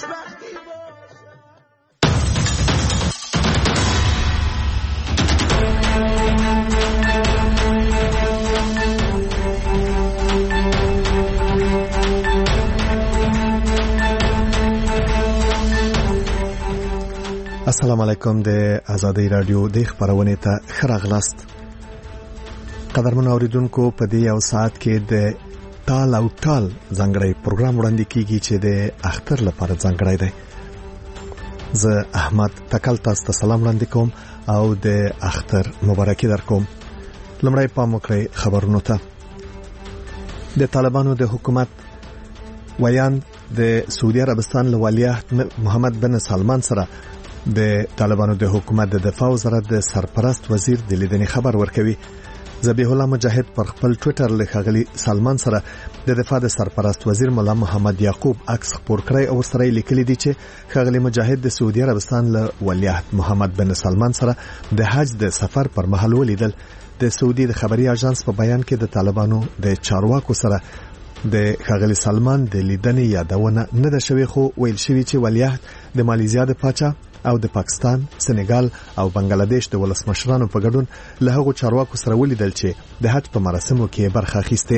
السلام علیکم. د آزادۍ رادیو د خبرونه ته خراغلاست. قدرمن اوریدونکو، په دې یو ساعت کې د ټال او ټال ځانګړی پروګرام وړاندې کیږي چې د اختر لپاره ځانګړی دی. زه احمد تکل تاسو ته سلام وړاندې کوم او د اختر مبارکي درکوم. لمړی پام وکړئ خبرونو ته. د طالبانو د حکومت ویان د سعودي عربستان له ولیعهد محمد بن سلمان سره د طالبانو د حکومت د دفاع وزارت د سرپرست وزیر د لیدنې خبر ورکوي. ذبیح الله مجاهد پر خپل ټوئیټر لیکلي سلمان سره د دفاع د سرپرست وزیر مولا محمد یعقوب عکس خپور کړی او سره لیکلي دي چې خغلی مجاهد د سعودي عربستان له ولیعهد محمد بن سلمان سره د حج د سفر پر مهال ولیدل. د سعودي د خبري اژانس په بیان کې د طالبانو د چارواکو سره د خغلی سلمان د لیدنې یادونه نه ده شوې، خو ویل شوی چې ولیعهد د مالیزیا د پاچا او د پاکستان، سنگال او بنگلاديش د ولسمشرانو په ګډون له هغو چارواکو سره ولیدل چې د حج په مراسمو کې برخه اخیسته.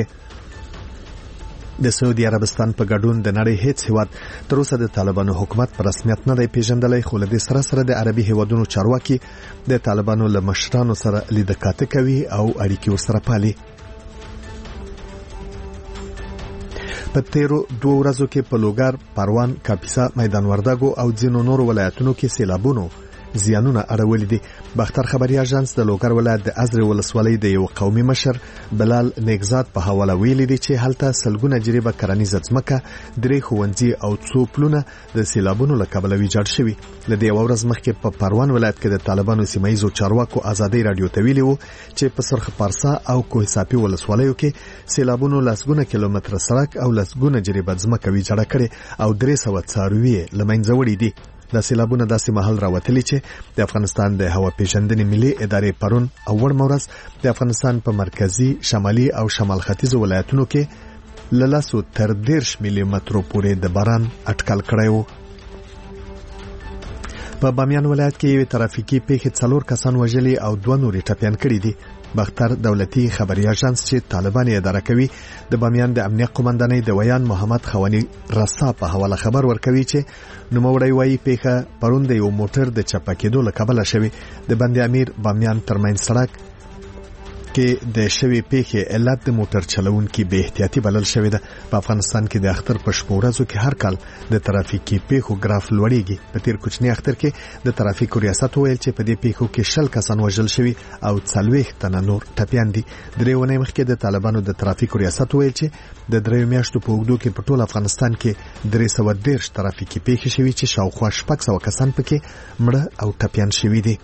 د سعودي عربستان په ګډون د نړۍ هیڅ هیواد تر اوسه د طالبانو حکومت په رسمیت نه دی پیژندلی، خو له دې سره د عربي هیوادونو چارواکي د طالبانو له مشرانو سره لیدکاته کوي او اړیکې ورسره پالي. په تیرو 2 ورځو کې په لوګر، پروان، کاپیسا، میدان وردګو او ځینو نورو ولایتونو کې سیلابونو زیانونه اړولې دي. باختر خبري اژانس د لوګر ولایت د ازر ولسوالۍ د یو قومي مشر بلال نیکزاد په حواله ویلي دي چې هلته سلګونه جریبه کرنیزه ځمکه، 3 ښوونځي او 2 پلونه د سیلابونو له کبله ویجاړ شوي. له دې ورځ مخکې په پروان ولایت کې د طالبانو سیمایي چارواکو آزادۍ رادیو ته ویلي وو چې په سرخ پارسا او کوه صافي ولسوالیو کې سیلابونو لسګونه کیلومتر سړک او لسګونه جریبه ځمکه ویجاړ کړي او 300 څاروي لمنځه وړي دي. د سیلابونو داسې محل راوتلی چې د افغانستان د هوا پیژندنې ملي ادارې پرون او ورمورس د افغانستان په مرکزی، شمالي او شمال ختیځ ولایتونو کې لاسو تر 10 ملي مترو پورې د باران اټکل کړی و. په بامیان ولایت کې یو ترافیکي پیښه 4 کسان وژلي او 2 نورې ټپيان کړي دي. باختر دولتي خبري اژانس چې طالبان یې اداره کوي د بامیان د امنیت قومندانۍ د ویان محمد خوانی رسا په حواله خبر ورکوي چې نوموړی وايي پیښه پرون د یو موټر د چپکېدو له کبله شوی. د بند امیر بامیان ترمن سړک کې د شوی پیښې علت د موټر چلوونکي به احتیاطي بلل شوی ده. په افغانستان کې د اختر په شپو ورځو کې هر کال د ترافیکي پیښو ګراف لوړیږي. په تیر کوچنی اختر کې د ترافیکو ریاست ویل چې په دې پیښو کې 60 کسان وژل شوي او 40 تنه نور ټپيان دي. درې ونې مخکې د طالبانو د ترافیکو ریاست ویل چې د 3 میاشتو په اوږدو کې په ټول افغانستان کې 310 ترافیکي پیښې شوي چې شاوخوا 600 کسان پکې مړه او ټپيان شوي دي.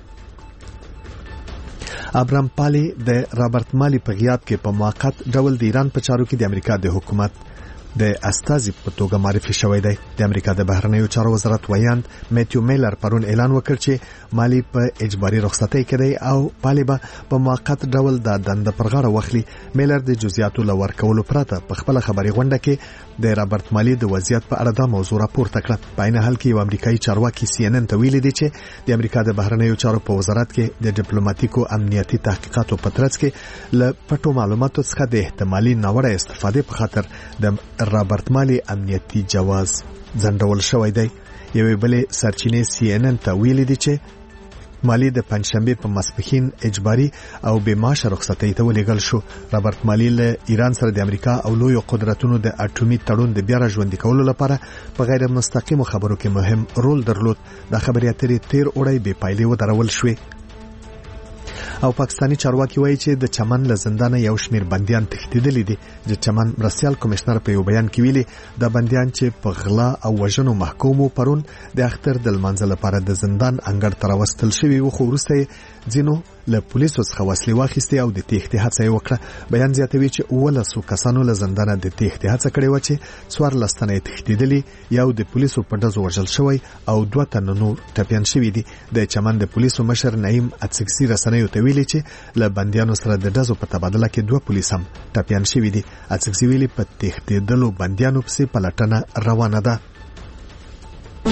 ابراهام پالی د رابرټ مالی په غیاب کې په موقت ډول د ایران په چارو کې د امریکا د حکومت د استازي په توګه معرفي شوی دی. د امریکا د بهرنیو چارو وزارت ویاند میتیو میلر پرون اعلان وکړ چې مالی په اجباري رخصتۍ کې دی او پالی به په موقت ډول د دنده پر غاړه واخلي. میلر د جزئیاتو لور کولو پرته په خپل خبري غونډه کې د رابرټ مالی د وضعیت په اړه د موضوع راپورته کړ. په عین حال کې یو امریکایي چارواکي CNN ته ویلي دی چې د امریکا د بهرنیو چارو په وزارت کې د ډیپلوماټیکو امنیتي تحقیقاتو په ترڅ کې ل پټو معلوماتو څخه د احتمالي ناوړه استفادې په خاطر د رابرټ مالی امنیتي جواز ځنډول شوی دی. یوې بلې سرچینې CNN ته ویلي دی چې مالی د پنځشنبه په ماسپښین اجباري او بې معاشه رخصتۍ ته ولېږل شو. رابرټ مالی له ایران سره د امریکا او لویو قدرتونو د اټومي تړون د بیا راژوندي کولو لپاره په غیر مستقیمو خبرو کې مهم رول درلود. د خبري اترې تیر اوري بې پایلې ودرول شوې. او پاکستانی چارواکي وایي چې د چمن له زندان یو شمیر بنديان تښتیدلي دي. د چمن مرستيال کمشنر په یو بیان کې ویلي د بنديان چې په غلا او وژنو محکومو پرون د اختر د لمانځه لپاره د زندان انګړ ته راوستل شوي وو، خو وروسته ځینو له پولیسو څخه وسلې واخیستې او د تېښتې هڅه یې وکړه. بیان زیاتوي چې 19 کسانو له زندانه د تېښتې هڅه کړې و چې 14 تنه یې تښتېدلي، یو د پولیسو په ډزو وژل شوی او 2 تنه نور ټپيان شوي دي. د چمن د پولیسو مشر نعیم اڅکسي رسنیو ته ویلي چې له بنديانو سره د ډزو په تبادله کې 2 پولیس هم ټپيان شوي دي. اڅکسي ویلي په تېښتېدلو بنديانو پسې پلټنه روانه ده.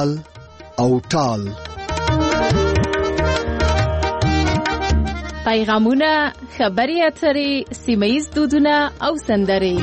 تال او ټال. پیغامونه، خبري اترې، سیمه‌ییز دودونه او سندرې.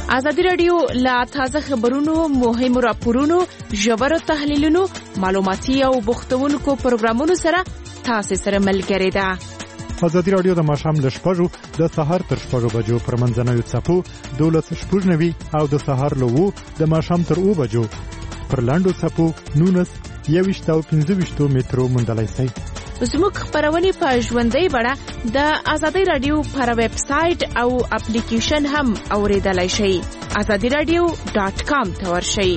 ازادي رادیو لا تازه خبرونو، مهمو راپورونو، ژور تحلیلونو، معلوماتي او بوختونکو پروګرامونو سره تاسو سره ملګری ده. ازادي رادیو د ماښام له 6 د سهار تر 6 بجو پر منځنوي څپو 12:90 او د سهار له 2 د ماښام تر 2 بجو پر لاندو څپو 19 او 15 مترو مندلای شي. زموږ خبرونه په ژوندۍ بڼه د ازادي رادیو پر ویب سټ او اپلیکیشن هم اوریدلای شئ. azadiradio.com ته ورشئ.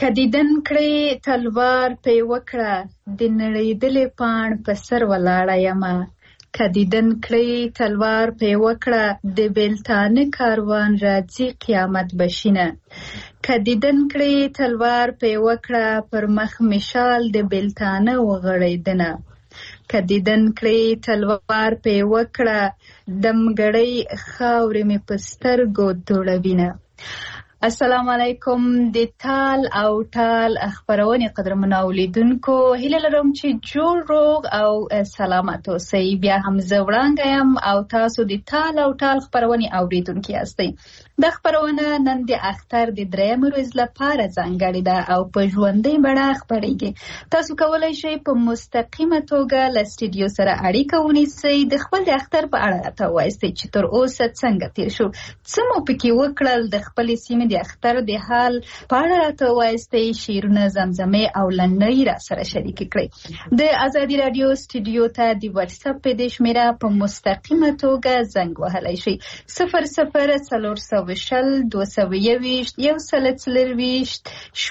کدیدن کړې تلوار په وکړه د نړېدلې پاڼ په سر ولاړه یمه کدیدن کړې تلوار په وکړه د بیلتانه کاروان راځي قیامت بشینه کدیدن کړې تلوار په وکړه پر مخ مشال د بیلتانه وغړېدنه کدیدن کړې تلوار په وکړه دمګړۍ خاورې مې په سترګو دوړوینه. السلام علیکم د تال او ټال خبرونې قدرمنو اوریدونکو، هیله لرم چې جوړ روغ او سلامت اوسئ. بیا هم زه وړاندې یم او تاسو د تال او ټال خبرونې اوریدونکي یاستئ. د خبرونه نن د اختر د درېیم ورځ لپاره ځانګړې ده او په ژوندۍ بڼه خپرېږي. تاسو کولی شئ په مستقیمه توګه له سټوډیو سره اړیکه ونیسئ، د خپل د اختر په اړه راته ووایئ چې تر اوسه څنګه تیر شو، څه مو پکې وکړل، د خپلې سیمې د اختر د حال په اړه راته ووایئ، شعرونه، زمزمې او لنډۍ را سره شریکې کړئ. د ازادي راډیو سټوډیو ته د واتساپ په دې شمېره په مستقیمه توګه زنګ وهلی شئ 00 شل 221 140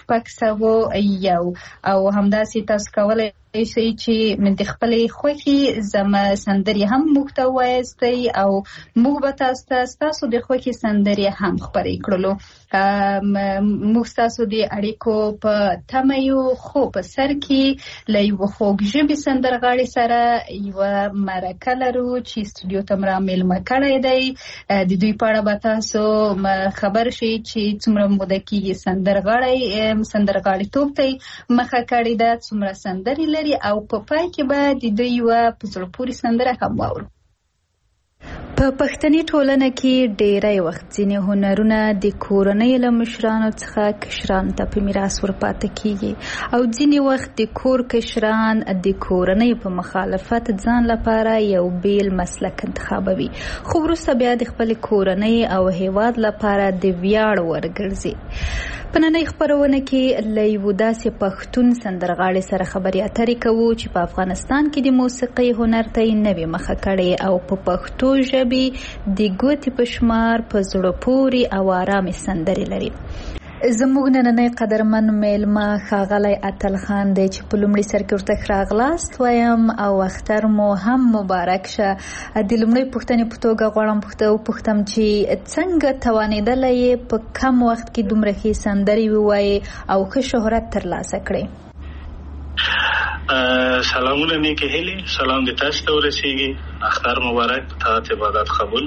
601 او همداسې تاسو کولی شئ چې د خپلې خوښې سندرې هم موږ ته ووایاستئ او موږ به تاسو ته ستاسو د خوښې سندرې هم خپرې کړلو. موږ ستاسو د اړیکو په تمه یو، خو په سر کې له یوه خوږ ژبې سندرغاړي سره یوه مرکه لرو چې سټوډیو ته مو را میلمه کړی دی. د دوی په اړه به تاسو خبر شئ چې څومره موده کېږي سندرغاړیتوب ته یې مخه کړې ده، څومره سندرې لري او په پای کې به د دوی یوه په زړه پورې سندره هم واورو. په پښتني ټولنه کې ډېری وخت ځینې هنرونه د کورنۍ له مشرانو څخه کشرانو ته په میراث ورپاته کیږي او ځینې وخت د کور کشران د کورنۍ په مخالفت ځان لپاره یو بیل مسلک انتخابوي، خو وروسته بیا د خپلې کورنۍ او هیواد لپاره د ویاړ ورګرځي. په نننۍ خپرونه کې له یوه داسې پښتون سندرغاړي سره خبرې اترې کوو چې په افغانستان کې د موسیقۍ هنر ته یې نوې مخه کړې او په پښتو ژبې د ګوتې په شمار په زړه پورې او آرامې سندرې لري. زموږ نننۍ قدرمن میلمه ښاغلی اتل خان دی چې په لومړي سر کې ورته ښه راغلاست وایم او اختر مو هم مبارک شه. د لومړۍ پوښتنې په توګه غواړم وپوښتم چې څنګه توانېدلی یې په کم وخت کې دومره ښې سندرې ووایې او ښه شهرت ترلاسه کړې؟ سلامونه نیکې هیلې، سلام دې تاسو ته ورسیږي. اختر مبارک، طاعت عبادت قبول.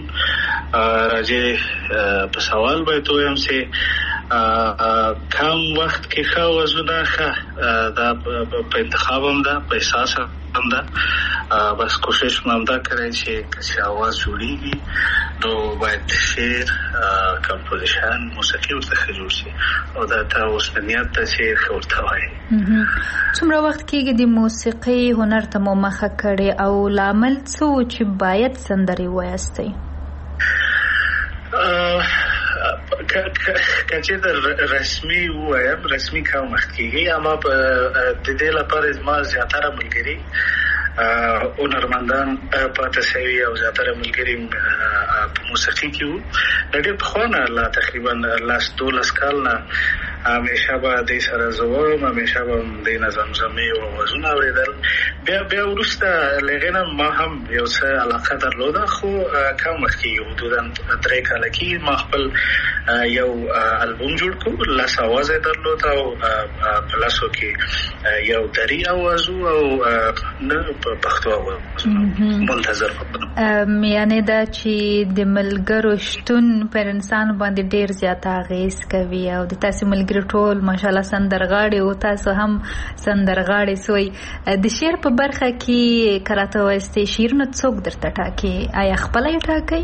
راځي په سوال باید ووایم چې کم وخت کې ښه آوازونه ښه دا په انتخاب هم ده، په احساس هم ده. بس کوشش مې همدا کړی چې آواز جوړېږي نو باید شعر، کمپوزیشن، موسیقي ورته ښه جوړ شي او دا ته اوس نیت ده چې ښه ورته وایي. څومره وخت کېږي د موسیقۍ هنر ته مو مخه کړې او لامل څه و چې باید سندرې ووایاستئ؟ که چې د رسمي ووایم، رسمي کم وخت کېږي، اما د دې لپاره زما زیاتره ملګري هنرمندان پاتې شوي او زیاتره ملګري په موسیقي کې وو. د ډېر پخوا نه لا تقریبا 12 کال نه همیشه به دې سره زه وایم، همیشه به دې نه زمزمې او آوازونه اورېدل. بیا وروسته له هغې نه ما هم یو څه علاقه درلوده، خو کم وخت کېږي، حدودا 3 کاله کېږي. ما خپل یو البوم جوړ کړو، 10 آواز یې درلود او په 10 کې یو دري آواز او په پښتو آواز منتظر وم. یعنې دا چې د ملګرو شتون پر انسان باندې ډېر زیات اغېز کوي او د تاسې ملګري ټول ماشاءالله سندرغاړي او تاسو هم سندرغاړي سوی. د شعر په برخه کې که راته ووایاستئ شعرونه څوک درته ټاکي؟ آیا خپله یې ټاکئ؟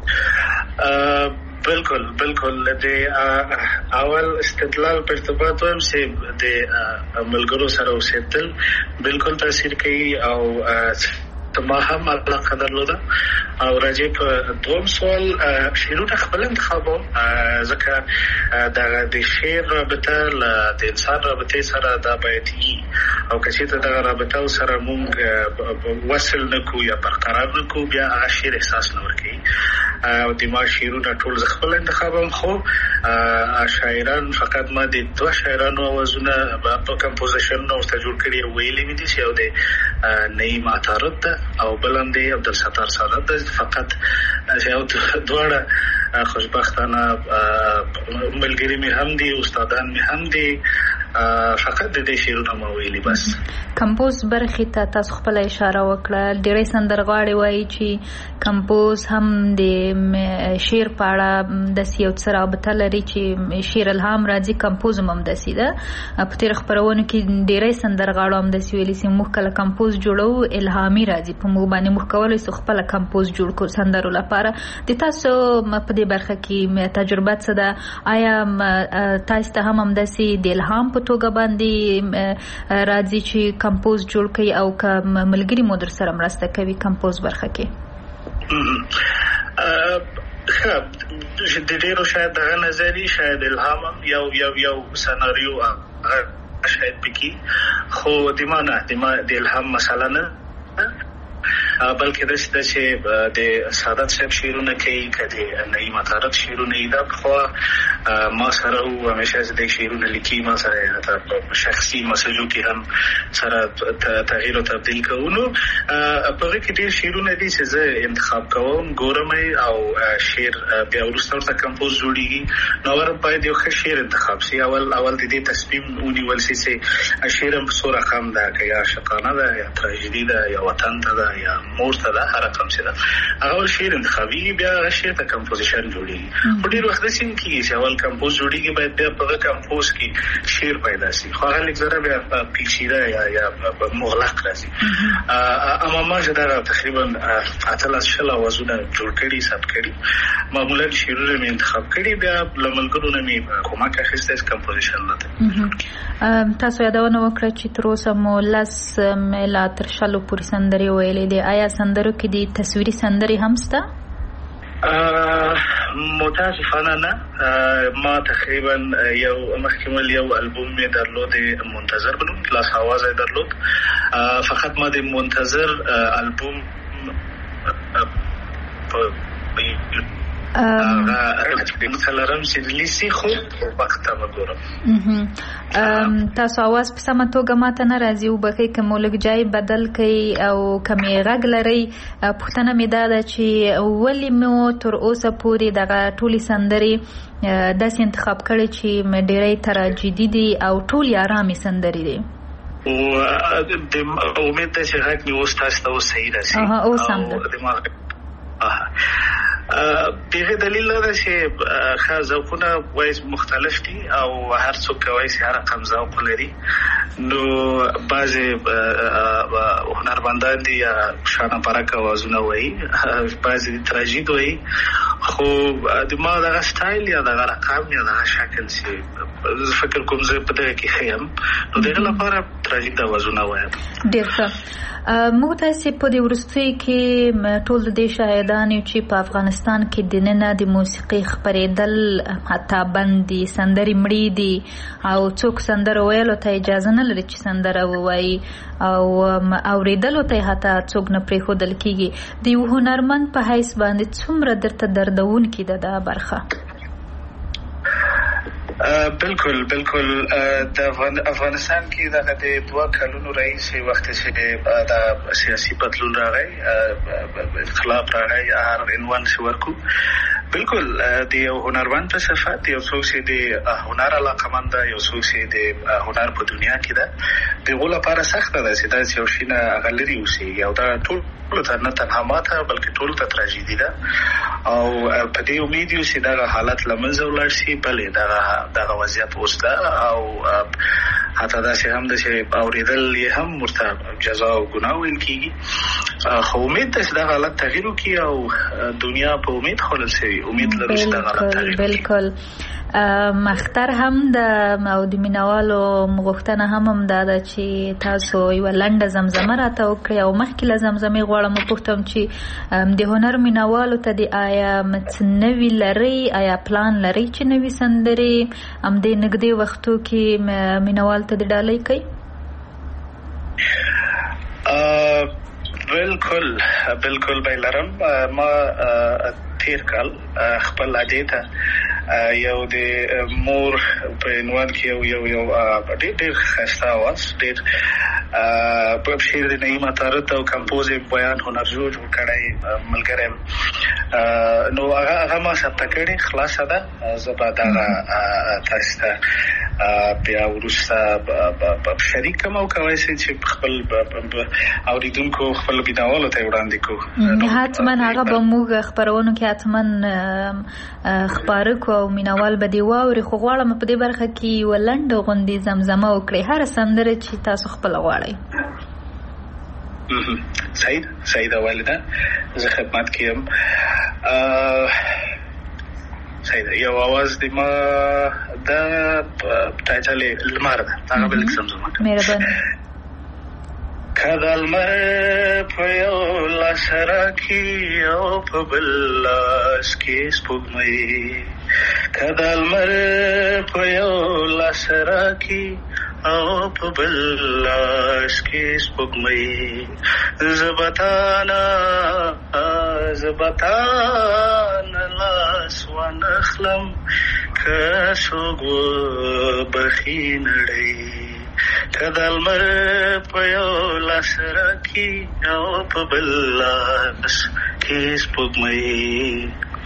بالکل د اول استدلال په ارتباط وایم چې د ملګرو سره اوسېدل بالکل تاثیر کوي او ما هم علاقه درلوده. او راځي په دوم سوال، شعرونه خپل انتخابوم، ځکه د شعر رابطه له د انسان رابطې سره دا باید وي او که چېرته دغه رابطه سره موږ وصل نه کړو یا برقرار نه کړو، بیا هغه شعر احساس نه ورکوي. د ما شعرونه ټول خپل انتخابم خو شاعران فقط ما د دوه شاعرانو اوازونه په کمپوزیشن نو جوړ کړی ویلې مې دي چې یو د نعیم عطارد او بلم دی عبدالستار سادات فقط یو دواړه خوشبختانه ملګری مې هم دي استادان مې هم دي فقط د دې شعرونه مو ویلي بس. کمپوز برخې ته تاسو خپل اشاره وکړه. ډېرې سندرغاړي وایي چې کمپوز هم د شعر په اړه د یو څه رابطه لري چې شعر الهام راځي کمپوز هم داسې ده. په تېرو خپرونو کې ډېرې سندرغاړو هم داسې ویلي چې موږ کله کمپوز جوړو الهامي راځي په موږ باندې موږ کولی شو خپل کمپوز جوړ کړو سندرو لپاره. د تاسو په دې برخه کې تجربه څه ده؟ آیا تاسو ته هم داسې د الهام په توګه باندې راځي چې کمپوز جوړ کړي او که ملګری مو در سره مرسته کوي کمپوز برخه کې؟ د ډېرو شاید دغه نظري شاید الهام یو سناریو شاید پکې خو د الهام مسله نه بلکې د چې د سادات صاحب شعرونه کوي کدي نعیم عطارد شعرونه دا خو ما سره او همیشه د شعرونه لیکي ما سره شخصي مسجو کې هم سره تغییر او تبديل کوو. په کې ډېر شعرونه دي چې زه انتخاب کوم ګورم او شعر بیا ورسته کمپوز جوړیږي نو ور باید یو ښه شعر انتخاب شي. اول د دې تصمیم ونیول شي چې شعر په څو رقم ده یا عاشقانه ده یا تراژیدي ده یا وطن ته ده یا مور ته ده هر رقم څه ده اول شعر انتخابي بیا شعر ته کمپوزیشن جوړیږي. په ډېر وخت سین کې چې اول کمپوز جوړیږي باید بیا په کمپوز کې شعر پیدا شي خو هغه لیک زره بیا پیچیده یا مغلق راځي. اما ما چې دا تقریبا اتلس شل اوازونه جوړ کړي ثبت کړي معمولا شعرونه مې انتخاب کړي بیا لملګرو نه مې کومک اخیسته کمپوزیشن لته. تاسو یادونه وکړه چې تر اوسه مو لس لا تر شلو پورې سندرې ویلې دي. آیا سندرو کې دي تصویري سندرې هم شته؟ متاسفانه نه. ما تقریبا یو مخکمل یو البوم می درلود منتظر بنوم لاس آواز درلود فقط ما د منتظر البوم مثلا چې لیسي خو وخت ما ګورم. تاسو आवाज په سمه توګه ماته نه راځي او بکې کوم لګ بدل کوي او کمی غږ لري. پښتنه مې دا ده چې ولی مو تر اوسه پورې دغه ټولي سندري داسې انتخاب کړي چې ډېرې تراژیدي دي او ټول آرامي سندري دي. او د امید ده چې غږ مې اوس تاسو ته صحیح راځي. او سم ده. دغه دلیل دا چې ذوقونه وایي مختلف دي او هر څوک کوي چې هر رقم ذوق لري. نو بعضي هنرمندان دي شانه پرکه وازونه وایي بعضي تراژید وایي خو د ما دغه سټایل یا دغه رقم یا دغه شکل چې فکر کوم زه په دغه کې خیم نو دغه لپاره تراژید وازونه وایم. ډېر ښه. موږ تاسو په دې ورستۍ کې ټول د شاهدان یو چې په افغانستان کې د نن د موسیقي خبرېدل حتی بندي سندري مړې دي او څوک سندره ویلو ته اجازه نه لري چې سندره ووایي او اوریدلو ته حتی څوک نه پرېښودل کېږي. د یو هنرمند په حیث باندې څومره درته دردونکې ده دا برخه؟ بالکل د افغانستان کې د 2 کلونو رئیس وخت چې د سیاسي بدلون راغی انقلاب راغی هر عنوان شو ورکو بالکل د هنرمند په صفات یو څوک چې د هنر علاقمند یو څوک چې د هنر په دنیا کې ده دغه لپاره سخت ده چې دا یو شینه غلري اوسي او دا ټول ته نه تنها ماته بلکې ټول ته تراژیدي ده او په دې امید یو چې دا حالت لمنځه ولاړ شي بلې دا وضعیت اوس ده او حتی دا چې هم د اوریدل یې هم مرته جزا او ګناه ویل کیږي خو امید ده چې دا حالت تغییر وکړي او دنیا په امید خلل شي امید لرو چې دا حالت تغییر بالکل. مختر هم د مینوالو مغوښتنه هم دا ده چې تاسو یو لنډه زمزمه راته وکړئ او مخکې له زمزمې غواړم وپوښتم چې د هنر مینوالو ته د آیا نوي لرئ آیا پلان لرئ چې نوي سندرې همدې نږدې وختو کې مینوال ته د ډالۍ کوي؟ بالکل بیلرم ما تیر کال خپل اجیته یو د مور په عنوان کې یو ډېر خسته आवाज ډېر په شعر د نعیمه طارت او کمپوز بیان هنر جوړ کړی ملګرم نو هغه ما ثبت کړی خلاصه ده زباده تاسو ته بیا ورسته شریک کوم کوي چې خپل اوریدونکو خپل بیناوالو ته وړاندې کوو حتما هغه به موږ خبرونو کې حتما خبرو کو مینوال به دی واوري خو غواړم په دې برخه کې ولند غوندي زمزمه وکړي هر سندره چې تاسو خپل غواړئ سعید والده زه خدمت کوم سعید یو आवाज د ما د ټایټل لمر ده هغه بل زمزمه مهرباني کدل مر په یو لاس راکې او په بل لاس کې سپوږمۍ کدل مر په یو لاس راکې او په بل لاس کې سپوږمۍ زبتانا لاس ونخلم که څوک وبخي نړۍ کدل مر په یو لاس راکې او په بل لاس کې سپوږمۍ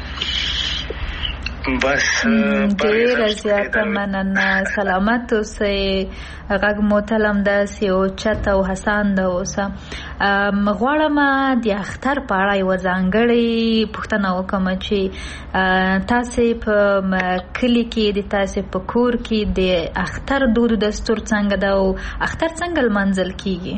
بس ډېر زیاته مننه سلامت اوسئ غږ محترم داسې او چت او حسان ده اوسه غواړم د اختر په اړه یوه ځانګړې پوښتنه وکړم چې تاسې په کلي کې د تاسې په کور کې د اختر دود دستور څنګه ده او اختر څنګه لمانځل کیږي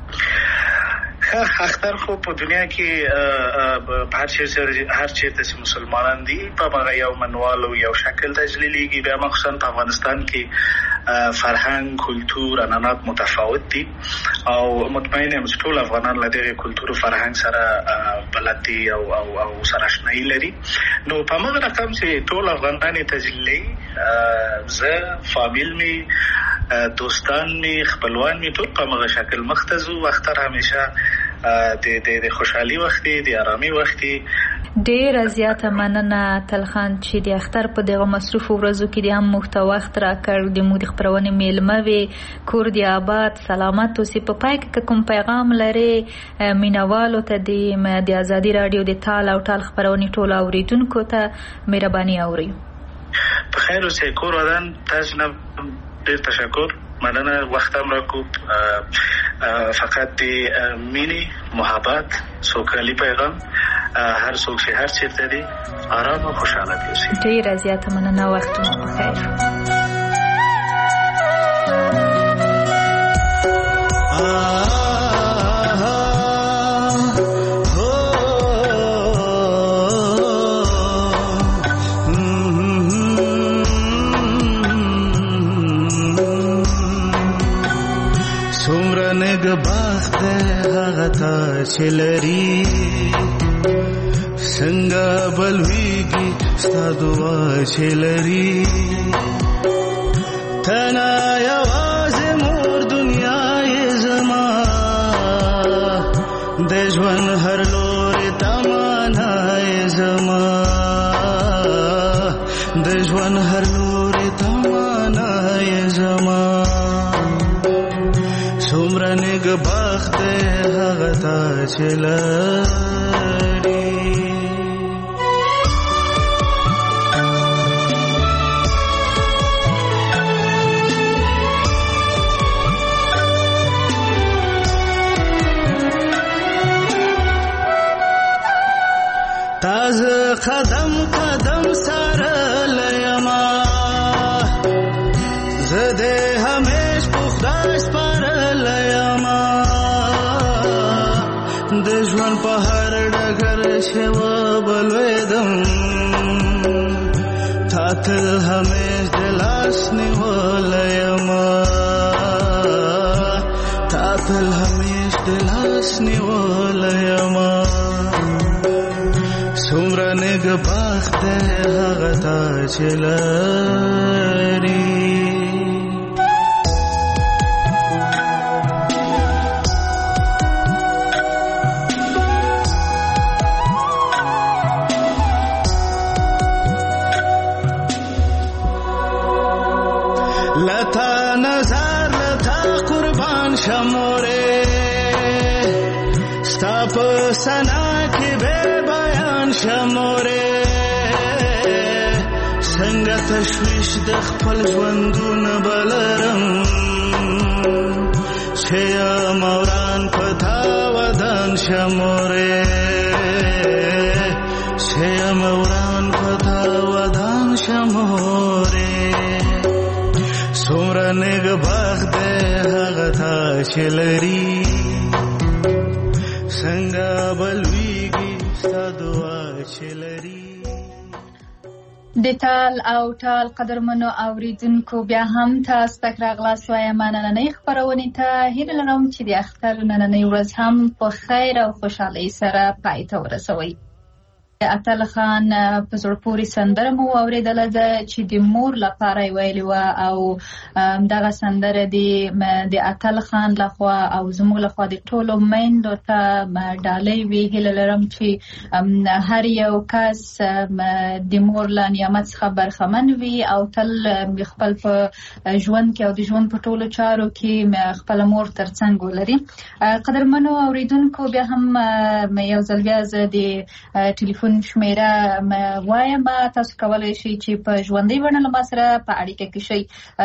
اختر خو په دنیا کې هر چیرته چې مسلمانان دي په هغه یو منوال او یو شکل تجلیلیږي بیا مخصوصا په افغانستان کې فرهنګ کلتور عنعنات متفاوت دي او مطمئن یم چې ټول افغانان له دغه کلتور او فرهنګ سره بلد دي او سره آشنایي لري نو په هغه رقم چې ټول افغانان تجلیلي زه فامیل می دوستان می خپلوان می ټول په هغه شکل مختزو اختر همیشه د خوشحالي وخت دی د آرامي وخت دی ډېر زیاته مننه تلخان چې د اختر په دغه مصروف ورځو کې د هم مخته وخت راکړ د موږ د خبرونې میلمه وي کور دی آباد سلامت اوسئ په پای کې کوم پیغام لري مینوالو ته د ازادي رادیو د تال او ټال خبرونې ټول اوریدونکو ته مهرباني اوري په خیر اوسئ کور ودان تاسو نه ډېر تشکر مننه وختم را کوب فقط دی مینی محبت سوکالی پیغام هر څوک چې هر چیرته دی آرام او خوشاله دی ډېر زیاته مننه وخت مو بخیر چلری څنګه بلويږي ستادوا چلری تنا یوازې مور دنیا یې زما د ژوند هر لوري تمنا یې زما د ژوند هر لوري تمنا یې زما څومره نګبخت هغه تا چلری تازه قدم قدم سره لیما زده همیش پخداش پر لیما د ژوند په هر ډګر شوا بلویدم تاتل همیش د لاس نیولېما تاتل همیش د لاس نیولېما څومره نګبخت هغه تا چلری شموره ستا په سنا کې به بیان شموره څنګه تشویش د خپل ژوندونه بلرم چې موران پتا ودان شموره چې موران پتا ودان شموره څومره نګ بخت هغه تا چې لري څنګه بلويږي ستا دعا چې لري. د ټال او ټال قدرمنو اوریدونکو بیا هم تاسو ته راغلاس وایم نننۍ خپرونې ته هیله لرم چې د اختر نننۍ ورځ هم په خیر او خوشحالۍ سره پای ته ورسوئ. اتل خان په زړه پورې سندره مو اوریدله ده چې د مور لپاره یې ویلې وه او دغه سندره د اتل خان لخوا او زموږ لخوا د ټولو میندو ته ډالۍ وي. هیله لرم چې هر یو کس د مور له نعمت څخه برخمن وي او تل خپل په ژوند کې او د ژوند په ټولو چارو کې خپل مور ترڅنګ ولري. قدرمنو اوریدونکو بیا هم یو ځل بیا زه د ټلیفون شمیره وایم، تاسو کولی شئ چې په ژوندۍ بڼه له ما سره په اړیکه کې شئ.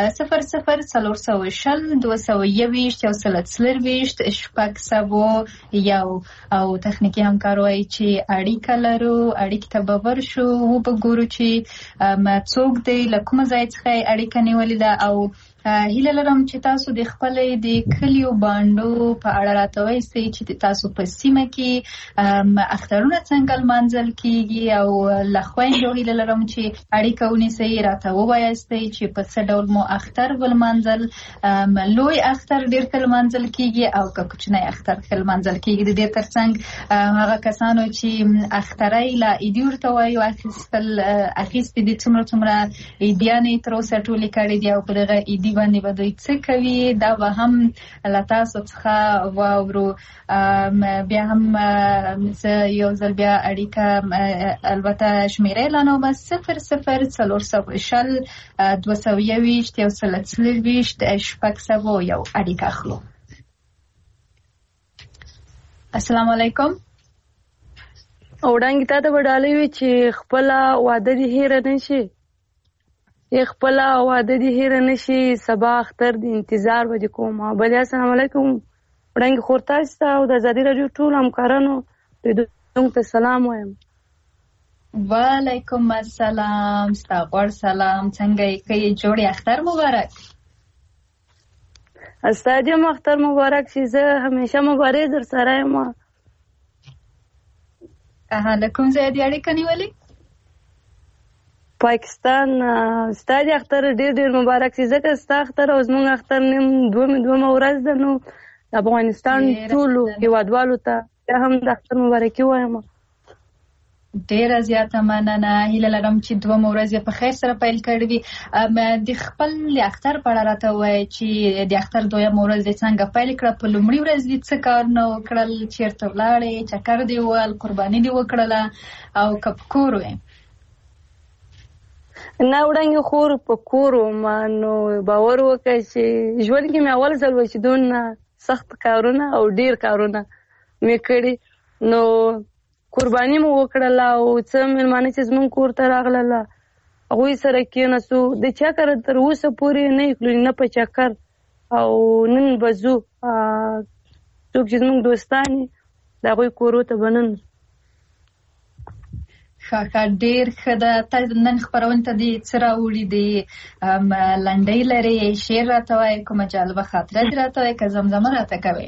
00 او تخنیکي همکار وایي چې اړیکه لرو، اړیکې ته به ورشو وګورو چې څوک دی له کومه ځای څخه اړیکه نیولې ده او هیله لرم چې تاسو د خپلې د کلیو بانډو په اړه راته وایئ چې تاسو په سیمه کې اخترونه څنګه لمانځل کیږي او له خویندو هیله لرم چې اړیکه ونیسئ، راته ووایاست چې په څه ډول مو اختر ولمانځل، لوی اختر ډېر ښه لمانځل کیږي او که کوچنی اختر ښه لمانځل کیږي. د دې ترڅنګ هغه کسانو چې اخترۍ له عیدي ورته وایي اخیستې دي څومره عیدیانې تر اوسه ټولې کړې دي او په دغه عیدي باندې به دوی څه کوي، دا به هم له تاسو څخه واورو. بیا هم زه یو ځل بیا اړیکه البته شمیره اعلانوم 00 420 221 اړیکه اخلو. السلام علیکم. وړاندې ته به ډالۍ وي چې خپل واده دې هېره نشي، خپل واده دې هېره نشي، سبا اختر دې انتظار به دې کوم. بل السلام علیکم وړاندې خور تاسو ته او د ازادي راډیو ټولو همکارانو لیدونکو ته سلام وایم. وعلیکم السلام، ستا غوړ سلام، څنګه یې کوي؟ جوړې اختر مبارک. ستا دې اختر مبارک شي، زه همیشه مبارک در سره یم. له کوم ځای دې اړیکه نیولې؟ پاکستان. ستا دې اختر ډېر مبارک شي، ځکه ستا اختر او زموږ اختر دومره ورځ ده، نو د افغانستان ټولو هیوادوالو ته هم د اختر مبارکي وایم. ډیره زیاته مننه. هیله لرم چې دوه ورځې په خیر سره پیل کړې وي. د خپل اختر په اړه راته وایي چې د اختر دویم ورځ دې څنګه پیل کړه؟ په لومړۍ ورځ دې څه کارونه وکړل؟ چیرته ولاړې؟ چکر دې ووهل؟ قرباني دې وکړله؟ او که په کور وې؟ نه وړاندې خور په کور وم، نو باور وکړه چې ژوند کې مې اول ځل و چې دونه سخت کارونه او ډیر کارونه مې کړي، نو قرباني مو وکړله او څه مېلمانه چې زموږ کور ته راغلله هغوی سره کېناستو. د چکر تر اوسه پورې نه یې کړلي، نه په چکر، او نن به ځو څوک چې زموږ دوستان دي د هغوی کورو ته به نن ډېر ښه ده. ته نن خپرونې ته دې څه راوړي؟ د لنډۍ لرې؟ شعر راته وایې؟ کومه جالبه خاطره دې راته وایې؟ که زمزمه راته کوې؟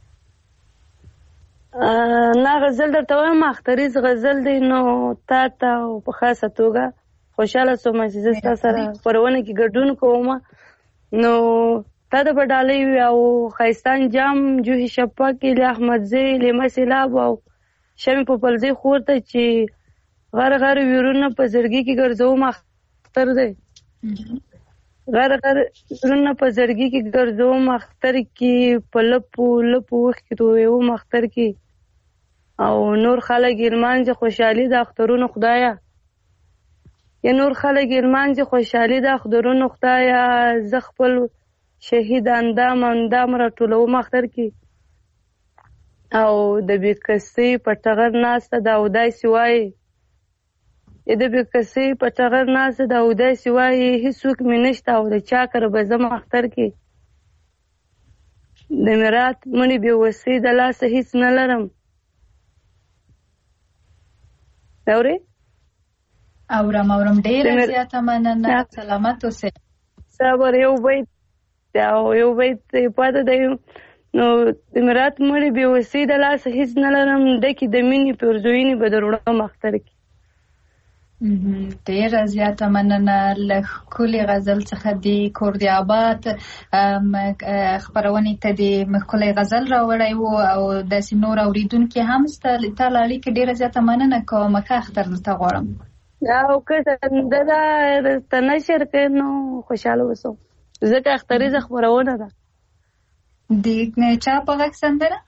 نه غزل درته وایم، اختریز غزل دی. نو تا ته په خاصه توګه خوشحاله شوم چې زه ستا سره خپرونه کې ګډون کوم. نو تا ته به ډالۍ وي او ښایستان جام جوهي شفاق له احمدزی لیمه سیلاب او شمې په پلزۍ خور ته چې غر ویرونه په زړګي کې ګرځوم اختر دی. غر ویرونه په زړګي کې ګرځوم اختر کې، په لپو وخت کې تویوم اختر کې، او نور خلک لمانځي خوشحالي د اخترونو خدایا. یا نور خلک لمانځي خوشحالي د اخترونو خدایا. زه خپل شهید اندام راټولوم اختر کې او د بیکسي په ټغر ناسته د اودای سوای د بیکسي په ټغر ناسته د اودای سوای هیڅوک مې نشته او د چا کر به زما اختر کې د میرات منی به وسی د لاس هیڅ نه لرم اوري اورم ډیر زیاته مننه سلامت اوسه صبر یو بیت پاتې دی نو د میرات مړي به وسی د لاس هیڅ نه لرم دکې د مینې پرزوینې به دروړم اختر کې ډیر زیاته مننه له ښکلې غزل څخه د کوردي آباد خپرونې ته د ښکلې غزل راوړی و او داسې نور اوریدونکي هم ستا له اړیکې ډیره زیاته مننه کوم که اختر درته غواړم او که سندره ته نشر کړې نو خوشحاله اوسم ځکه اختریزه خپرونه ده د چا په غږ سندره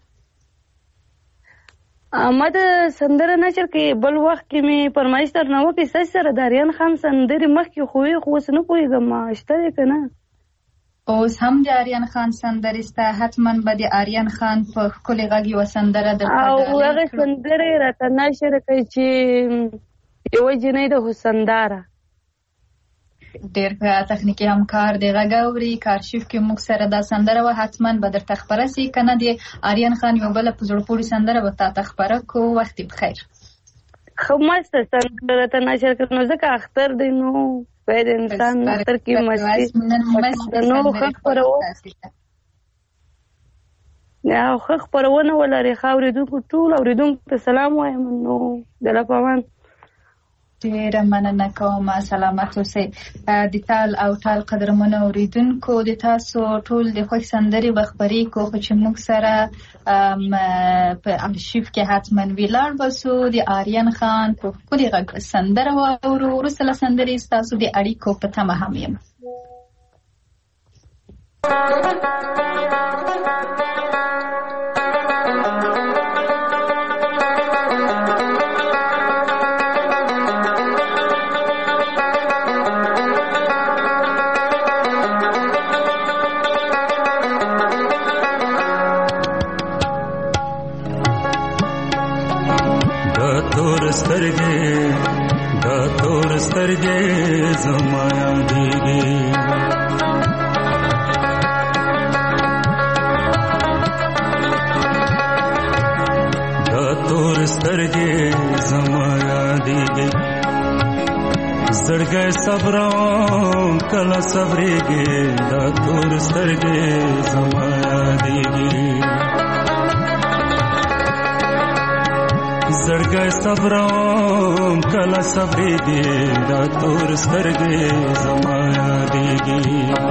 ما د سندره نشر کې بل وخت کې مې فرمایش درنه وکړې ستاسې سره د آریان خان سندرې مخکې خو اوس نه پوهېږم شته دی که نه اوس هم د آریان خان سندرې سته حتما به د آریان خان په ښکلې غږ یوه سندره درته او هغې سندرې راته نشر کوي چې یوه جنۍ د حسنداره ډیر تخنیکی همکار دی غږ اوري کارشیف کې موږ سره دا سندره و حتما به درته خپره سي که نه د آریان خان یو بله په زړه پورې سندره به تاته خپره کو وخت بخیر ښه مسته سندره راته نشر کړ نو ځکه اختر دی نو باید انسان اختر کې مستي نو ښه خپرونه ولري ښه اورېدونکو ټول اورېدونکو ته سلام وایم نو د لپامان ډیره مننه کوم سلامت اوسئ د تال او ټال قدرمنو اوریدونکو د تاسو ټول د خوښ سندرې به خپرې کو خو چې موږ سره په ارشیف کې حتما ویلاړ بسو د آریان خان په ښکلې غږ سندره واورو وروسته له سندرې ستاسو د اړیکو په تمه هم یم سترګې زما یادېږي دا تور سترګې زما یادېږي زړګی صبروم کله صبرېږي دا تور سترګې زما یادېږي زړګی صبروم کله صبرېږي دا تور سترګې زما یادېږي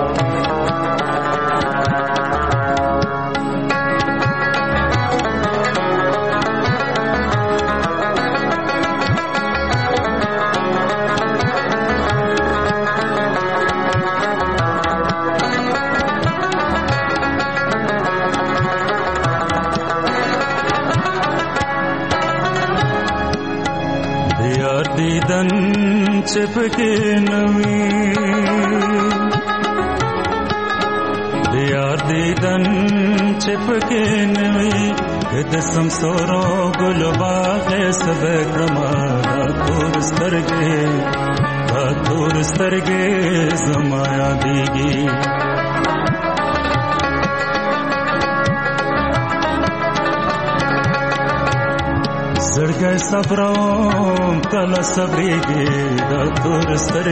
دیدن چپکې نوي د یار دیدن چپکې نوي د سمسورو ګل باغ سبه کرما دا تور سترګې زما یادېږي زړګی صبروم کله صبرېږي دا تور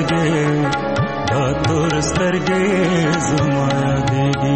سترګې زما یادېږي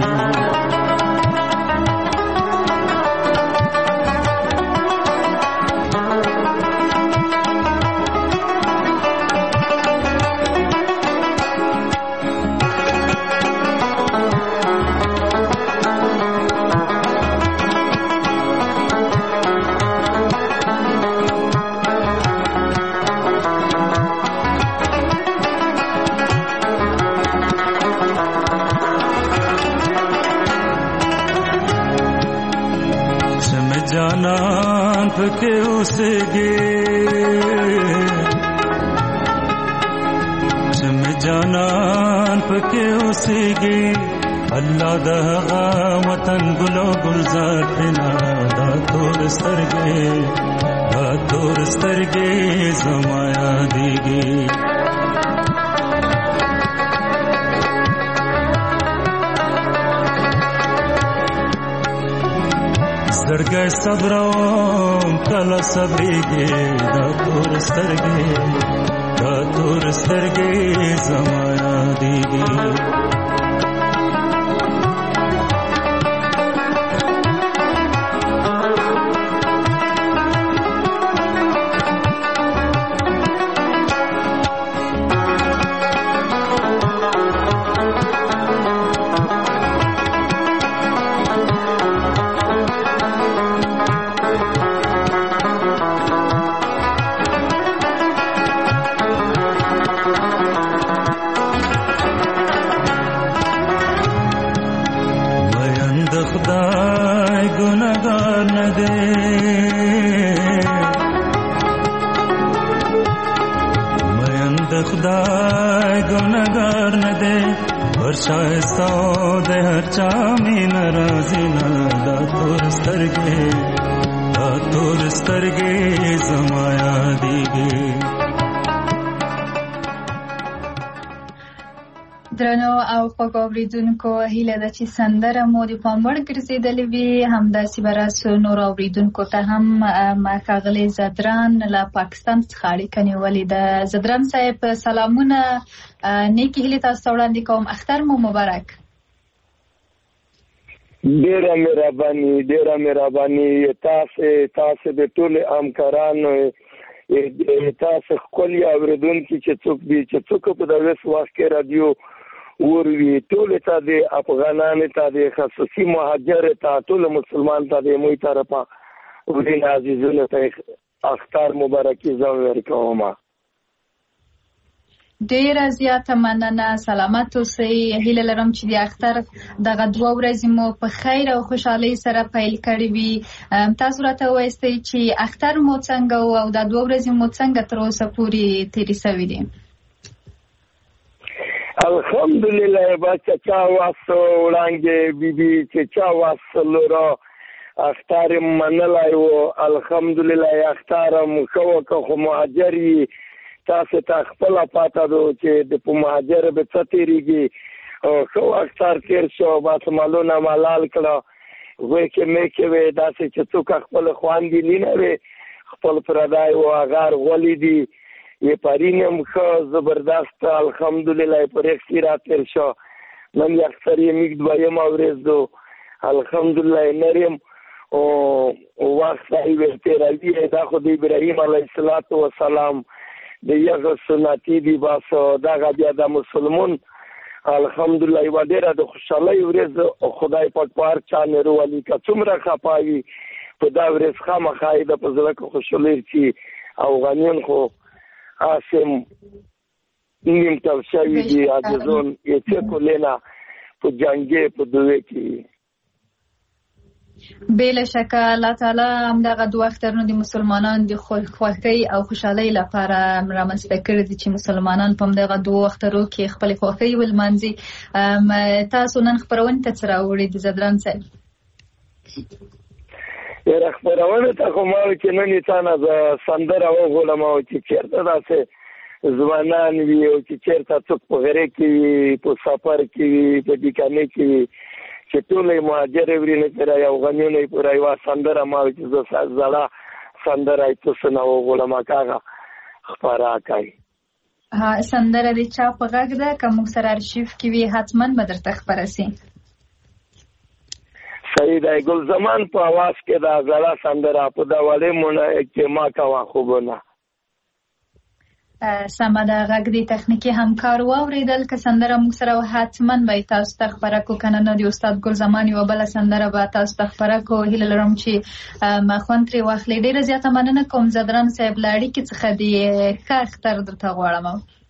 جانان پکې اوسېږي چې مې جانان پکې اوسېږي الله دغه وطن ګلو ګلزار پنا دا تور سترګې زما یادېږي سترګې صبروم کله صبرېږي دا تور سترګې زما یادېږي خدای ګناګار نه دی ورشایسته د هر چا مې ناراضي نه دا تور سترګې زما یادېږي درنو او خوږو اوریدونکو هیله ده چې سندره مو د پام وړ ګرځېدلې وي همداسې به راسو نور اوریدونکو ته هم ښاغلی زدران له پاکستان څخه اړیکه نیولې ده. زدران صاحب سلامونه، نیکې هیلې تاسو ته وړاندې کوم، اختر مو مبارک. ډېره مهرباني تاسو د ټولو همکارانو تاسو ښکلي اورېدونکي چې څوک دي چې څوک په دغه وخت کې رادیو وروي ټول ته د افغانانو ته د خصوصي مهاجر ته ټول مسلمان ته د موي طرفه ورین عزیزونه ته اختر مبارکي زو ورکوم. ډېر زیاته مننه، سلامت اوسئ. هیله لرم چې د اختر دغه 2 ورځې مو په خیر او خوشحالۍ سره پیل کړې وي. تاسو راته وایستئ چې اختر مو څنګه او دا 2 ورځې مو څنګه تر اوسه پورې تېرې شوې دي؟ الحمدلله بچا چا واسو وړاندې بیبي چې چا واسو لورو اختر منلای وو الحمدلله اختر مخو خو مهاجري تاسو ته خپل پاته دو چې د مهاجر به څتېریږي او خو اختر تیر شو بس مالونه ملال کړه وې کې مې کې وې داسې چې څوک خپل خواندې نه وي خپل پردای او اگر غولې دي یې پرینم خو زبردست الحمدلله پر اختیارات تیر شو نن یې اکثر یې میګ دویم اورېزو الحمدلله نرم او وخت یې ورته راځي دا خو د ابراهیم علیه السلام د یغه سنتي دی باسو دا بیا د مسلمان الحمدلله و ډیره د خوشحالۍ ورځ خدای پاک پار چا نه ورولي که څومره خپاوي په دا ورځ خامخای د پزړه کو خوشحالۍ چې او غنین خو اسم نیم تل شوی دی اجزون یې چې کولینا په جنگي په دوی کې بلا شک الله تعالی هم دغه 2 اخترونو د مسلمانانو د خوښۍ او خوشحالۍ لپاره رامنځته کړي دي چې مسلمانان په دغه 2 اخترو کې خپل خوښۍ ولمانځي. تاسو نن خبرونه ته سره وړي د زدران صاحب یره خبرونه ته کومه چې نن انسان از سندره وغولم او چې چیرته داسې ځوانان وي او چې چیرته څوک په غره کې په سفر کې په دکانې کې چې ټولې مهاجر ورینه پر یو غنیونه پر یو سندره ما چې زړه سندره تاسو نه وغولم کاغه خبره کوي. ها سندره د چا په غږ ده کوم سره ارشیف کې وي حتما به درته خبره سي. صحیح دی ګل زمان په आवाज کې دا زړه سندره په دا وړې مونږه کې ما کا خوبونه سمه غږ دی تخنیکی همکار و اوریدل که سندره موږ سره حتما به تاسو ته خبره کو کنه نو د استاد ګل زمانی و بل سندره به تاسو ته خبره کو هیله لرم چې مخون تری واخلې. ډیره زیاته مننه کوم زدران صاحب لاړی کې څخه دی ښه اختر درته غواړم.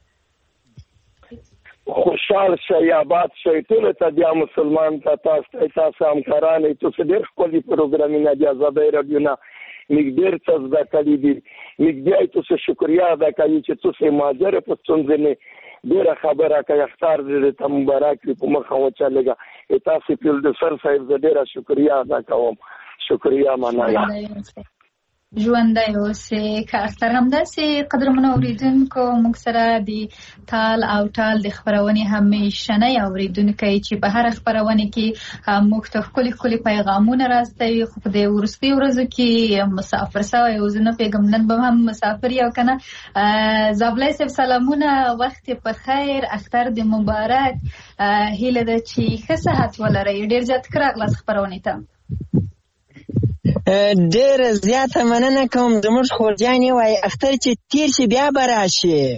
خوشحال شي آباد شي ټول ته بیا مسلمان ته تاسو همکارانه تاسو ډیر خپل پروګرامینګ دی آزادۍ رادیو نه مقدار تاسو دا کړی دي مقدار تاسو شکریا ادا کوي چې تاسو ماجر په څنګه ډیره خبره کوي اختر دې ته مبارک په مخه وچلګه تاسو پروډوسر صاحب زه ډیره شکریا ادا کوم. شکریا مننه. ژوندی اوسې. که اختر همداسې قدرمنو اورېدونکو موږ سره د تال او ټال د خپرونې همیشنی اورېدونکی چې په هره خپرونه کې موږ ته ښکلي ښکلي پیغامونه راستوي، خو په دې وروستیو ورځو کې مسافر سوی او زه نه پوهېږم نن به هم مسافر یې او که نه. زابلی صاحب سلامونه، وخت په خیر، اختر د مبارک. هیله ده چې ښه صحت ولرئ. ډېر زیات ښه راغلاست خپرونې ته. ډېره زیاته مننه کوم. زموږ خورجانې وایي اختر چې تیر شي بیا به راشي،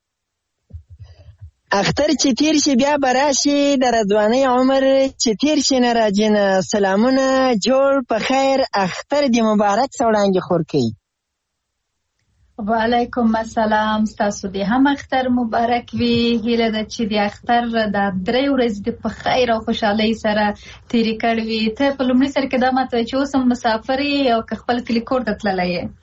اختر چې تیر شي بیا به راشي، د رضوانۍ عمر چې تیر شي نه راځي نه. سلامونه، جوړ په خیر، اختر دې مبارک شه وړانګې خور کوي. وعلیکم السلام. ستاسو دې هم اختر مبارک وي. هیله ده چې د اختر د 3 ورځې د په خیر او خوشحالۍ سره تیرې کړې وي. ته په لومړي سر کې دا ماته وایي چې اوس هم مسافر یې او که خپل کلي کور ته تللی یې؟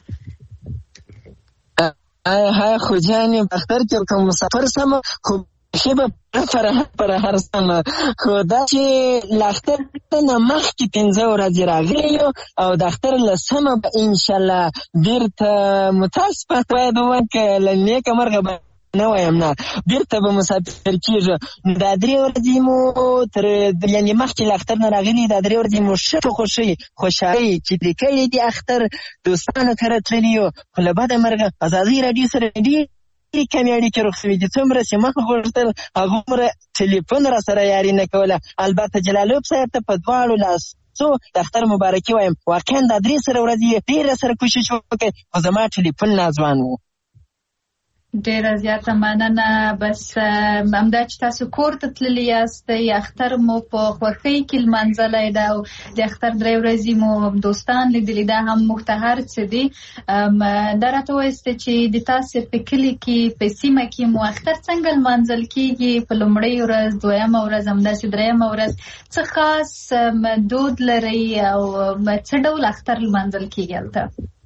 های خو جانې اختر کې که مسافر سم خو ښه به پر هر سمه، خو دا چې له اختر نه مخکې 5 ورځې راغلی یو او د اختر له سمه به انشاءالله بیرته متاسفانه باید ووایم که له نیکه مرغه به نه وایم، نه بیرته به مسافر کېږو. دا 3 ورځې مو تر یعنې مخکې له اختر نه راغلي، دا 3 ورځې مو ښه په خوشحالۍ چې پرې کړي دي اختر دوستانو کره تللي یو. خو له بده مرغه ازادۍ راډیو سره ډېرې کمې اړیکې رخ شوي دي. څومره چې مخ غوښتل هغومره ټلیفون را سره یاري نه کوله. البته جلالوب صاحب ته په 2 لاسو د اختر مبارکي وایم. واقعا دا 3 ورځې ډېره سره کوشش وکړئ، خو زما ټلیفون ناځوان و. ډیره زیاته مننه. بس همدا چې تاسو کور ته تللی یاستئ، اختر مو په خوښۍ کې لمانځلی ده او د اختر 3 ورځې مو دوستان لیدلي، دا هم موږ ته هر څه دي. دا راته ووایاست چې د تاسې په کلي کې په سیمه کې مو اختر څنګه لمانځل کېږي؟ په لومړۍ ورځ، 2مه ورځ، همداسې 3مه ورځ څه خاص دود لرئ او څه ډول اختر لمانځل کېږي هلته؟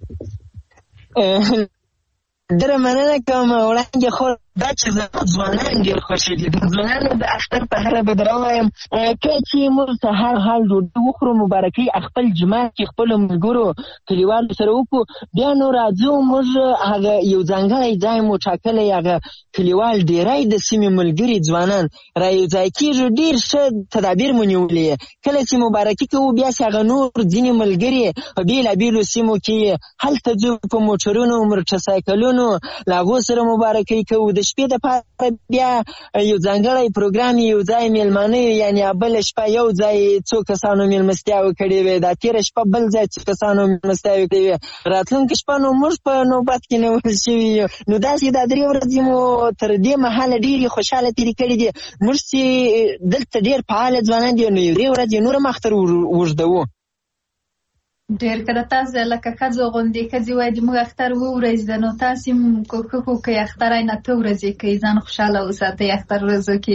ډېره مننه کوم وړانګې خور. دا چې ځوانان ډېر خوښې دي، د ځوانانو د اختر په هره بدره وایم که چې موږ سهار حال ډوډۍ وخورو، مبارکۍ خپل جماعت کې خپلو ملګرو کلیوالو سره وکړو، بیا نو راځو موږ هغه یو ځانګړی ځای مو ټاکلی، هغه کلیوال ډېری د سیمې ملګري ځوانان را یو ځای کېږو. ډېر ښه تدابیر مو نیولي. کله چې مبارکي کوو بیا چې هغه نور ځینې ملګري په بېلابېلو سیمو کې هلته ځو په موټرونو، موټرسایکلونو، له هغو سره مبارکۍ کوو. د شپې دپاره بیا یو ځانګړی پروګرام یو ځای میلمانه، یعنې بله شپه یو ځای څو کسانو میلمستیاوې کړې وې، دا تېره شپه بل ځای څو کسانو میلمستیاوې کړې وې، راتلونکې شپه نو موږ په نوبت کې نیول شوي یو. نو داسې دا 3 ورځې مو تر دې مهاله ډېرې خوشحاله تېرې کړي دي. موږ چې دلته ډېر فعاله ځوانان دي، نو 3 ورځې نور هم اختر اوږدوو. ډېر کله تاسو لکه ښځو غوندې ښځې وایي موږ اختر 2 ورځې ده، نو تاسې کوښښ وکړئ اختر یې 9 ورځې کوئ، ځان خوشحاله وساتئ اختر ورځو کې.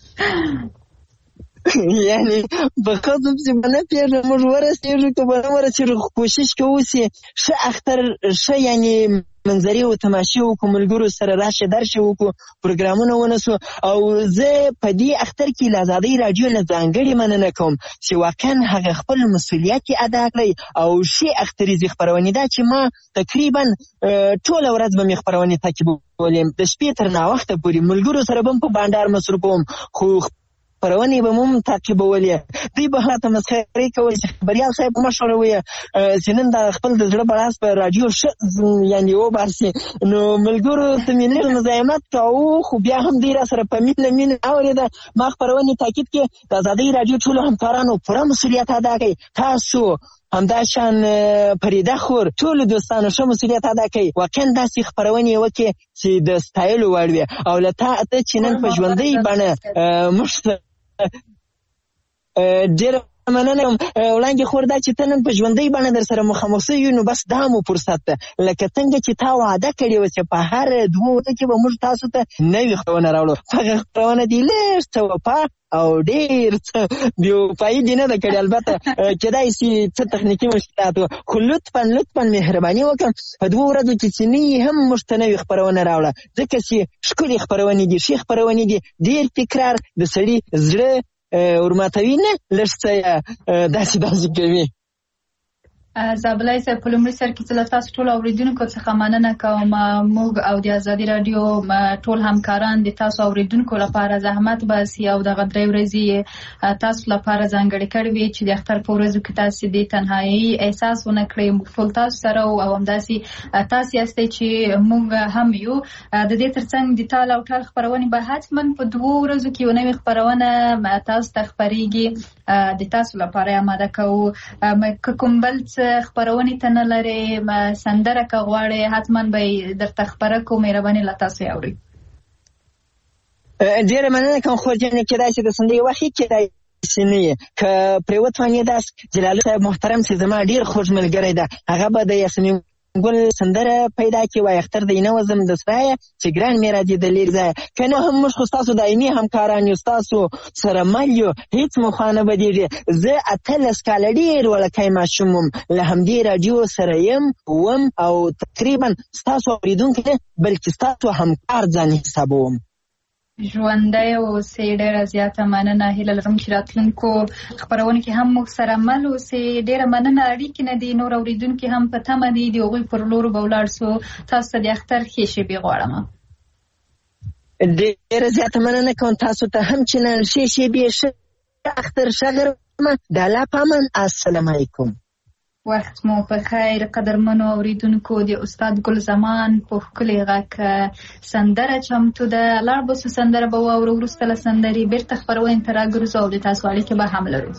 یعنې په ښځو پسې به نه پېژنو، موږ ورسېږو که به نه ورسېږو، کوشش کوو چې ښه اختر، ښه یعنې منظرې او تماشې وکړو، ملګرو سره راشه درشه وکړو، پروګرامونه ونسو. او زه په دې اختر کې له ازادۍ راډیو نه ځانګړې مننه کوم چې واقعا هغه خپل مسؤلیت یې ادا کړی او ښې اختریزې خپرونې ده چې ما تقریبا ټوله ورځ به مې خپرونې تعقیبولې، د شپې تر ناوخته پورې ملګرو سره به په بانډار مصروفوم، خو خپرونې به مو هم تعقیبولې. دوی به راته مسخرې کولې چې خبریال صاحب مشوره ویې چې نن دا خپل د زړه بړاس په راډیو ښه یعنې وباسي. نو ملګرو ته مې لږ مزاحمت کوو، خو بیا هم دوی را سره په مینه اورېده. ما خپرونې تعقیب کې د ازادۍ راډیو ټولو همکارانو پوره مسؤلیت ادا کوي. تاسو همداشان فریده خور ټولو دوستانو ښه مسؤلیت ادا کوي. واقعا داسې خپرونې وکړې چې د ستایلو وړ وي. او له ته چې نن په ژوندۍ بڼه موږ ډېره مننه وړانګې خور. دا چې ته نن په ژوندۍ بڼه در سره مخامخ شوي نو بس دا مو فرصت ده، لکه څنګه چې تا وعده کړې وه چې په هر 2 ورځو کې به موږ تاسو ته نوې خپرونه راوړو. هغه خپرونه دې لږ څه وفا او ډېر څه بېوفایي دې نه ده کړې، البته کېدای شي څه تخنیکي مشکلات وه، خو لطفا مهرباني وکړه په 2 ورځو کې چې نه یې هم موږ ته نوې خپرونه راوړه، ځکه چې ښکلې خپرونې دي، ښې خپرونې دي، ډېر تکرار د سړي زړه ورماتوي نه لږ څه داسې کوي. زابلای صاحب په لومړي سر کې له تاسو ټول اوریدونکو څخه مننه کوم. موږ او د ازادي رادیو ټول همکاران د تاسو اوریدونکو لپاره زحمت باسي او دغه 3 ورځې تاسو لپاره ځانګړې کړې وي چې د اختر په ورځو کې تاسو د تنهایی احساس ونه کړئ. موږ ټول تاسو سره او همداسې تاسو یاستئ چې موږ هم یو. د دې ترڅنګ د تال او ټال خبرونه به حتما په 2 ورځو کې یو نوې خبرونه تاسو ته خبريږي. د تاسو لپاره آماده کوو. کوم بل خبرونه ته نه لري سندره که غواړي حتما به درته خبره کوم. مهرباني له تاسو اوري. ډیره مننه کوم. خو جن کې داسې د سندري وخت کې داسې نه که پریوت باندې داس جلال صاحب محترم چې زما ډیر خوش ملګری ده. هغه به د یاسمین ګل سندره پیدا کی وای اختر د نوزم د سرای چې ګران میراجي د لیر ځای کنه هم مش خو تاسو دایمي همکاران یو تاسو سره مالیو هیڅ مخانه بدیږي. زه اتلس کال ډیر ولکای ماشومم له همدې رادیو سره يم وم او تقریبا تاسو اوریدونکو بلکې تاسو همکار ځان حسابوم. ژوندۍ اوسئ. ډېره زیاته مننه. هیله لرم چې راتلونکو خپرونه کې هم موږ سره مل اوسئ. ډېره مننه. اړیکې نه دي نور اوریدونکي هم په تمه دي د هغوی پر لور به ولاړ سو. تاسو ته د اختر ښې شېبې غواړم. ډېره زیاته مننه کوم تاسو ته هم چې نن ښې شېبې ښه اختر ښه غرمه د الله په امان. السلام علیکم. وخت مو په خیر. قدرمنو اوریدونکو د استاد ګل زمان په ښکلي غږ سندره چمتو ده. لاړ به سو سندره به واورو. وروسته له سندرې بیرته خپرونې ته راګرځو او د تاسو اړیکې به هم لرو.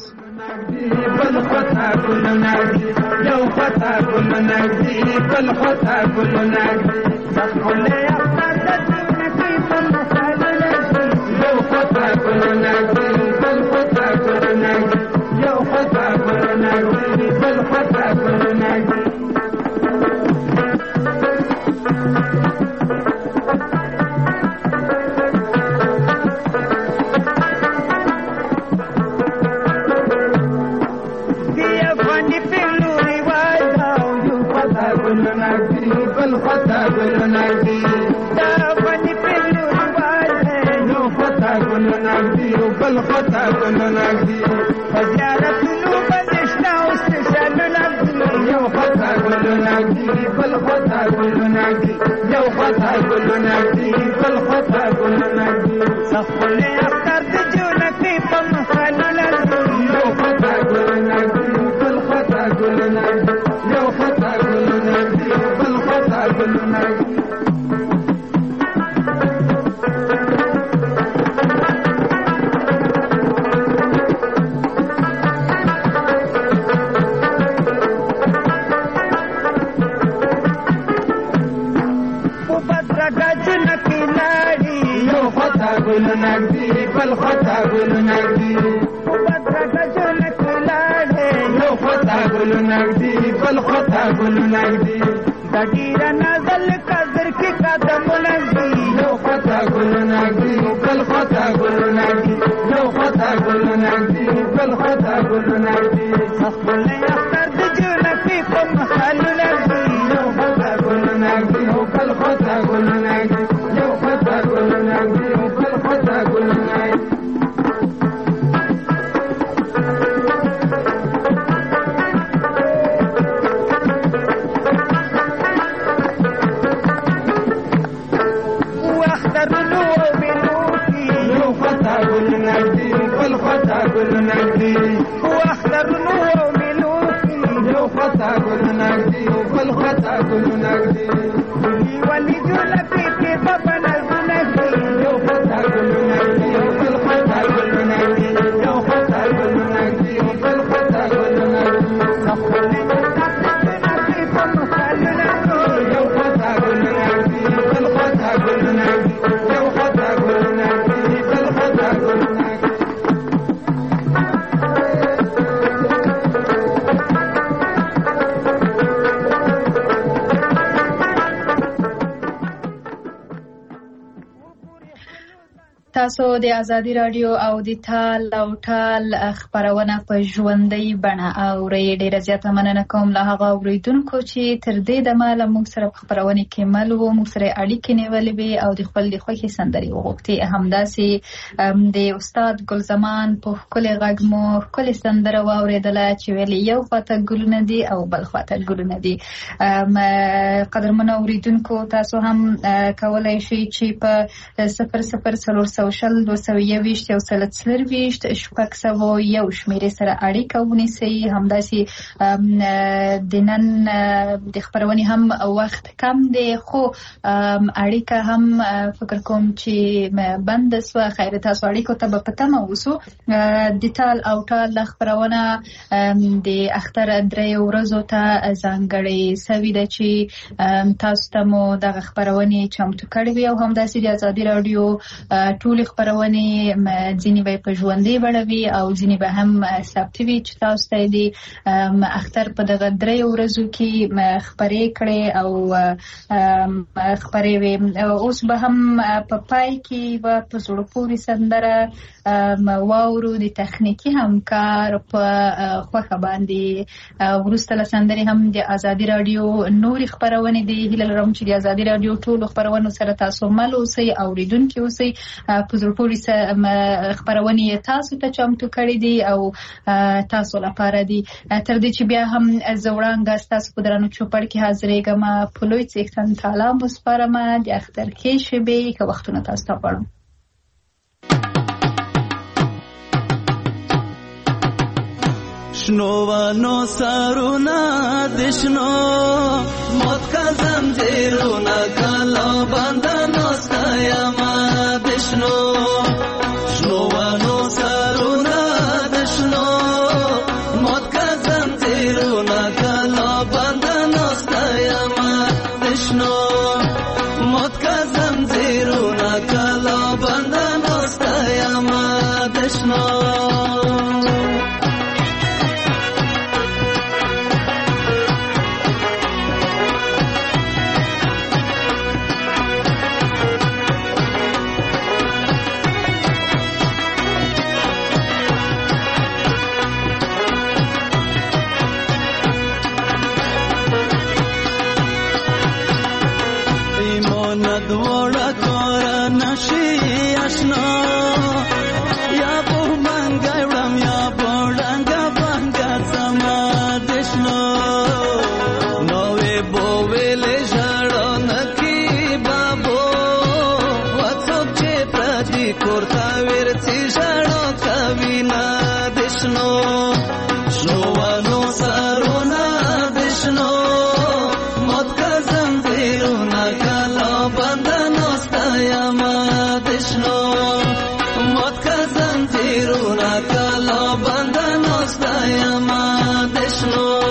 تاسو د ازادي رادیو او د تال او ټال خبرونه په ژوندۍ بڼه اورئ. ډیره زیاته مننه کوم له هغه اوریدونکو چې تر دې دمه له موږ سره په خبرونه کې مل وو، موږ سره اړیکې نیولې وې او د خپل د خوښې سندرې وغوښتې. همداسې د استاد ګلزمان په ښکلي غږ مو ښکلې سندره واورېدله چې ویلې یو خواته ګلونه دي او بل خواته ګلونه دي. قدرمنو اوریدونکو تاسو هم کولی شئ چې په 004021 شمیرې سره اړیکه ونیسئ. همداسې د نن د خبرونې هم وخت کم دی، خو اړیکه هم فکر کوم چې بند سوه. خیر تاسو اړیکو ته به په تمه اوسو. د تال او ټال خبرونه د اختر 3 ورځو ته ځانګړې سوي ده چې تاسو ته مو دغه خبرونې چمتو کړې وي او همداسې د ازادي رادیو ټولې خبرونې ځینې به په ژوندۍ بڼه وي او ځینې به هم ثبتې وي چې تاسو ته د اختر په دغه 3 ورځو کې خبرې کړې او خبرې وي. اوس به هم په پای کې به په زړه پورې سندره واورو د تخنیکي همکار په خوښه باندې. وروسته له سندرې هم د ازادي رادیو نورې خبرونې دي. هیله لرم چې د ازادي رادیو ټولو خبرونو سره تاسو مل اوسئ، اوریدونکي اوسئ. په زړه پورې خبرونې تاسو ته چمتو کړې دي او تاسو لپاره دي. تر دې چې بیا هم زه وړاندې ستاسو په درنو چوپړ کې حاضرېږم. په لوی څښتن تعالی مو سپارم. د اختر کې شبې که وختونه تاسو ته غواړم. شنوانو سرونا دشنو موت کا زنجیرونا کلا بندنو ستایما دشنو. شنوانو سرونا دشنو موت کا زنجیرونا کلا بندنو ستایما دشنو. موت کا زنجیرونا کلا بندنو ستایما دشنو. Kala bandano stayama deshno